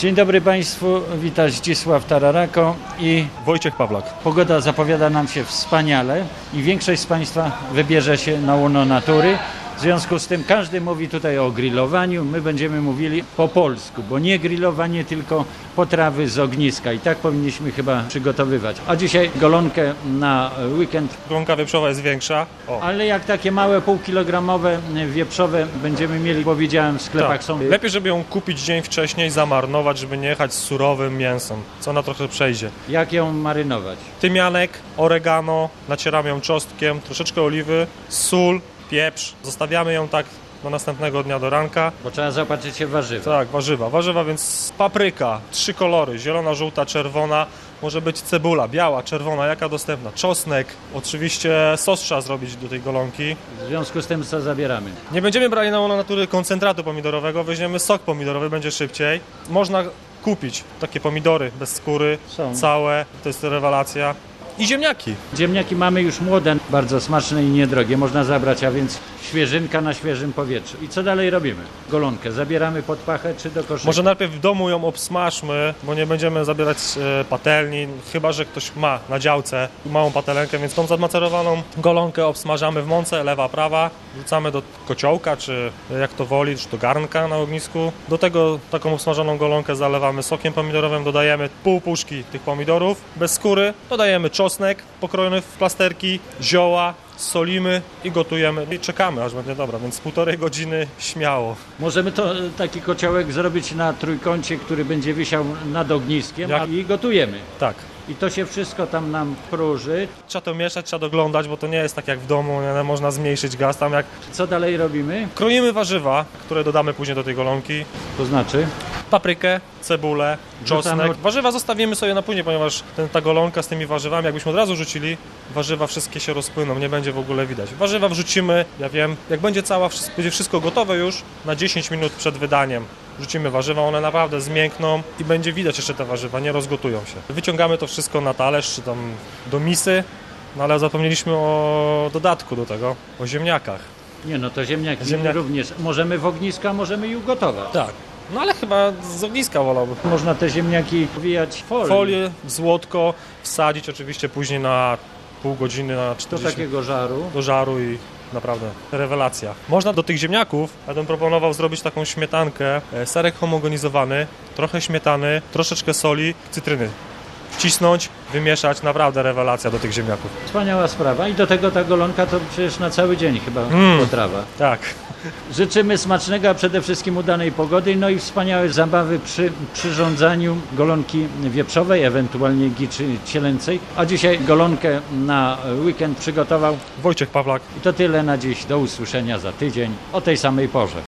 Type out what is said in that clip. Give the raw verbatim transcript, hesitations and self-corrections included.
Dzień dobry Państwu, witam Zdzisław Tararako i Wojciech Pawlak. Pogoda zapowiada nam się wspaniale i większość z Państwa wybierze się na łono natury. W związku z tym każdy mówi tutaj o grillowaniu, my będziemy mówili po polsku, bo nie grillowanie, tylko potrawy z ogniska i tak powinniśmy chyba przygotowywać. A dzisiaj golonkę na weekend. Golonka wieprzowa jest większa. O. Ale jak takie małe półkilogramowe wieprzowe będziemy mieli, bo widziałem w sklepach Tak. są... Lepiej, żeby ją kupić dzień wcześniej, zamarnować, żeby nie jechać z surowym mięsem, co ona trochę przejdzie. Jak ją marynować? Tymianek, oregano, nacieramy ją czosnkiem, troszeczkę oliwy, sól, pieprz. Zostawiamy ją tak do następnego dnia do ranka. Bo trzeba zaopatrzyć się w warzywa. Tak, warzywa. Warzywa, więc papryka, trzy kolory, zielona, żółta, czerwona. Może być cebula, biała, czerwona, jaka dostępna. Czosnek, oczywiście sos trzeba zrobić do tej golonki. W związku z tym co zabieramy? Nie będziemy brali na łono natury koncentratu pomidorowego, weźmiemy sok pomidorowy, będzie szybciej. Można kupić takie pomidory bez skóry, Są. całe, to jest rewelacja. I ziemniaki. Ziemniaki mamy już młode, bardzo smaczne i niedrogie, można zabrać, a więc świeżynka na świeżym powietrzu. I co dalej robimy? Golonkę zabieramy pod pachę czy do koszyka? Może najpierw w domu ją obsmażmy, bo nie będziemy zabierać e, patelni, chyba że ktoś ma na działce małą patelenkę, więc tą zamacerowaną golonkę obsmażamy w mące, lewa, prawa, wrzucamy do kociołka, czy jak to woli, czy do garnka na ognisku. Do tego taką obsmażoną golonkę zalewamy sokiem pomidorowym, dodajemy pół puszki tych pomidorów bez skóry, dodajemy czosnek pokrojony w plasterki, zioła, solimy i gotujemy i czekamy, aż będzie dobra, więc półtorej godziny śmiało. Możemy to taki kociołek zrobić na trójkącie, który będzie wisiał nad ogniskiem Jak? a i gotujemy. Tak. I to się wszystko tam nam próży. Trzeba to mieszać, trzeba doglądać, bo to nie jest tak jak w domu, nie? Można zmniejszyć gaz tam jak... Co dalej robimy? Kroimy warzywa, które dodamy później do tej golonki. To znaczy? Paprykę, cebulę, czosnek. Rzucamy- Warzywa zostawimy sobie na później, ponieważ ten, ta golonka z tymi warzywami, jakbyśmy od razu rzucili, warzywa wszystkie się rozpłyną, nie będzie w ogóle widać. Warzywa wrzucimy, ja wiem, jak będzie cała, będzie wszystko gotowe już, na dziesięć minut przed wydaniem. Rzucimy warzywa, one naprawdę zmiękną i będzie widać jeszcze te warzywa, nie rozgotują się. Wyciągamy to wszystko na talerz, czy tam do misy, no ale zapomnieliśmy o dodatku do tego, o ziemniakach. Nie no, to ziemniaki, Ziemniaki. również. Możemy w ogniska, możemy i ugotować. Tak. No ale chyba z ogniska wolałbym. Można te ziemniaki wijać w folię. Folię, złotko, wsadzić oczywiście później na pół godziny, na Do czterdzieści takiego żaru. do żaru i naprawdę rewelacja. Można do tych ziemniaków, ja bym proponował zrobić taką śmietankę, e, serek homogenizowany, trochę śmietany, troszeczkę soli, cytryny. Wcisnąć, wymieszać, naprawdę rewelacja do tych ziemniaków. Wspaniała sprawa. I do tego ta golonka to przecież na cały dzień chyba Mm. potrawa. Tak. Życzymy smacznego, a przede wszystkim udanej pogody, no i wspaniałej zabawy przy przyrządzaniu golonki wieprzowej, ewentualnie giczy cielęcej. A dzisiaj golonkę na weekend przygotował. Wojciech Pawlak. I to tyle na dziś. Do usłyszenia za tydzień o tej samej porze.